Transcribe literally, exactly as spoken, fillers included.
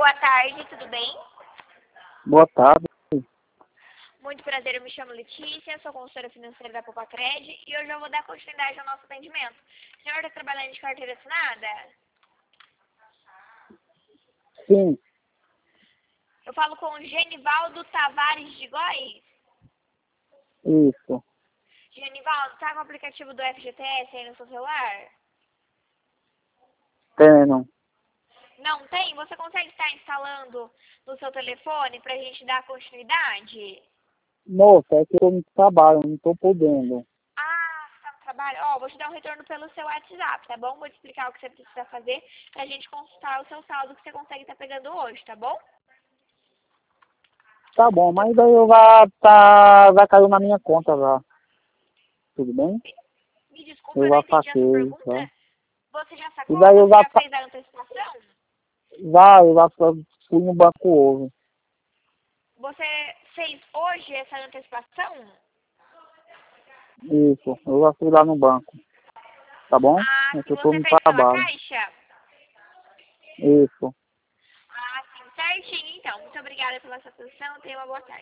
Boa tarde, tudo bem? Boa tarde. Muito prazer, eu me chamo Letícia, sou consultora financeira da Popacred e hoje eu vou dar continuidade ao nosso atendimento. O senhor está trabalhando de carteira assinada? Sim, Eu falo com o Genivaldo Tavares de Góis. isso. Genivaldo, tá com o aplicativo do F G T S aí no seu celular? Tenho. Não tem? Você consegue estar instalando no seu telefone para a gente dar continuidade? Moça, é que eu não trabalho, não estou podendo. Ah, você tá no trabalho? Ó, vou te dar um retorno pelo seu WhatsApp, tá bom? Vou te explicar o que você precisa fazer pra gente consultar o seu saldo que você consegue estar pegando hoje, tá bom? Tá bom, mas daí eu vai, tá, vai cair na minha conta já. Tudo bem? Me desculpa, Eu eu não já entendi a sua saquei, pergunta. tá? Você já E sacou? daí eu Você já, já fa- fez a antecipação? já, eu já fui no banco hoje. Você fez hoje essa antecipação? Isso, eu já fui lá no banco. Tá bom? Ah, É se que eu tô você no fez pela trabalho. Caixa? Isso. Ah, sim, certinho então. Muito obrigada pela sua atenção. Tenha uma boa tarde.